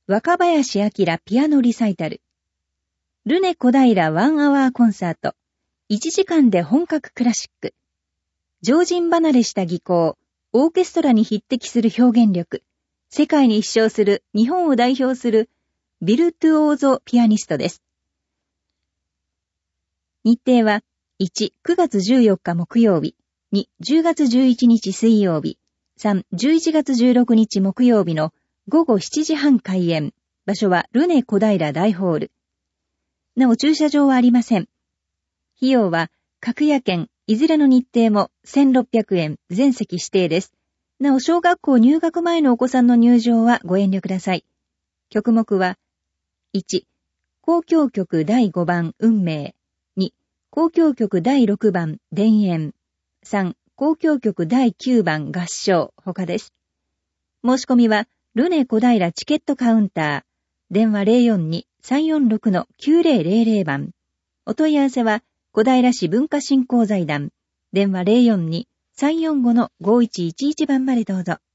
若林明ピアノリサイタル。ルネ小平ワンアワーコンサート。1時間で本格クラシック。常人離れした技巧、オーケストラに匹敵する表現力、世界に一勝する日本を代表するビルトゥオーゾピアニストです。日程は1、9月14日木曜日、2、10月11日水曜日、3、11月16日木曜日の午後7時半開演。場所はルネ小平大ホール。なお駐車場はありません。費用は各夜券、いずれの日程も1600円全席指定です。なお小学校入学前のお子さんの入場はご遠慮ください。曲目は1、交響曲第5番運命。2、交響曲第6番田園。3、交響曲第9番合唱他です。申し込みはルネ小平チケットカウンター。電話 042-346-9000 番。お問い合わせは小平市文化振興財団。電話 042-345-5111 番までどうぞ。